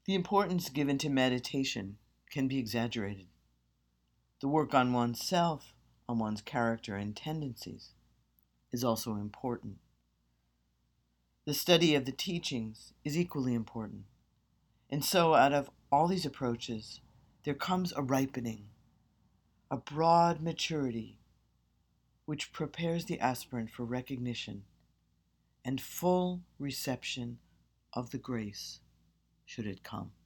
The importance given to meditation can be exaggerated. The work on oneself, on one's character and tendencies, is also important. The study of the teachings is equally important. And so, out of all these approaches, there comes a ripening, a broad maturity, which prepares the aspirant for recognition and full reception of the grace, should it come.